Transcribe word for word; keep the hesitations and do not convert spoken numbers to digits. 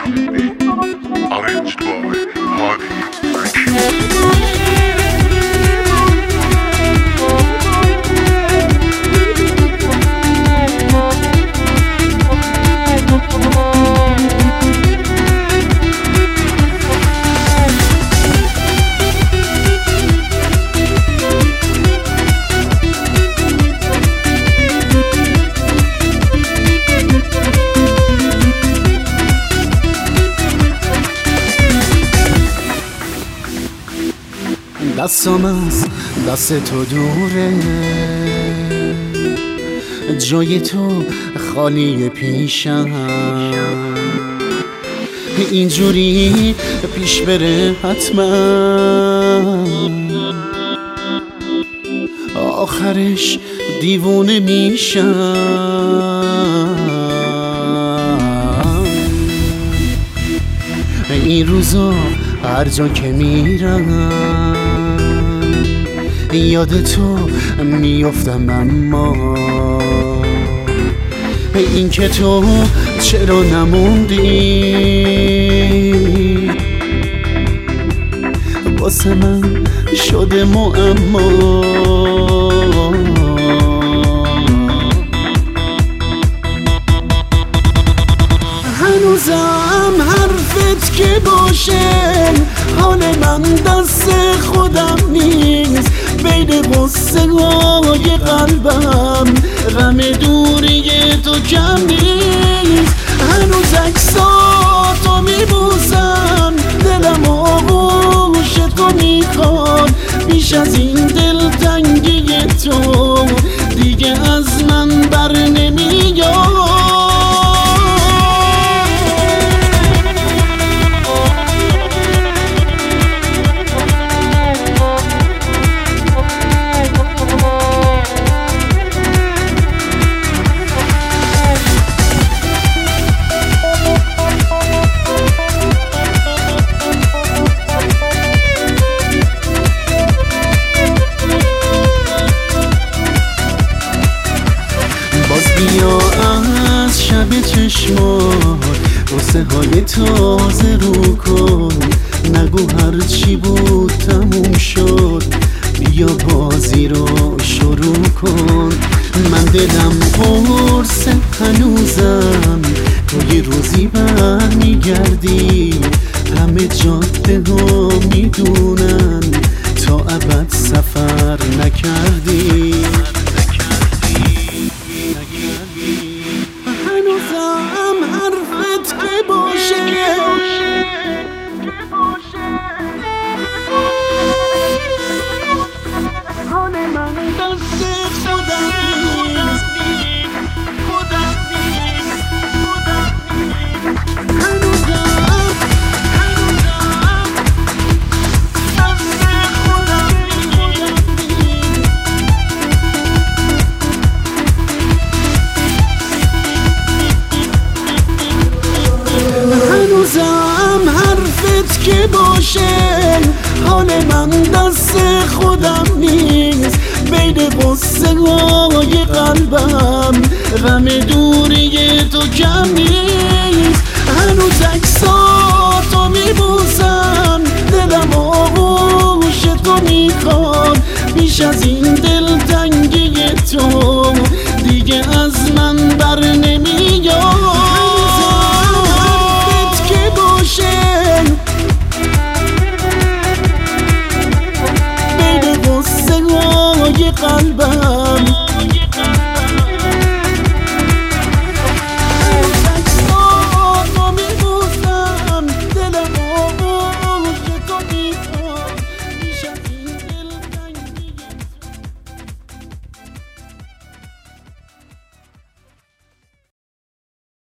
Arranged by Hadi. دستم از دست تو دوره، جای تو خالی پیشم، اینجوری پیش بره حتما آخرش دیوونه میشم. این روزا هر جا که میرم یاد تو میافتم، اما این که تو چرا نموندی واسه من شده معما. هنوزم حرفت که باشه حال من دست خودم نیست، بین غصه های قلبم غم دوری تو کم نیست. هنوز عکساتو میبوسم، دلم آغوش تو میخواد، بیش از این دلتنگی تو دیگه از من بر نمیاد. بیا از شب چشمات قصه های تازه رو کن، نگو هر چی بود تموم شد، بیا بازی رو شروع کن. من دلم قرصه هنوزم، تو یه روزی بر میگردی، همه جاده ها میدونن تا ابد سفر نکردی. هنوزم حرفت که باشه حال من دست خودم نیست، خودم نیست، خودم نیست. هنوزم هنوزم دست خودم نیست. هنوزم حرفت که باشه حال من دست خودم نیست، بین غصه های قلبم غم دوری تو کم نیست. هنوز عکساتو میبوسم، دلم آغوش تو میخواد، بیش از این دلتنگی تو دیگه از من بر نمیاد. بین غصه های قلبم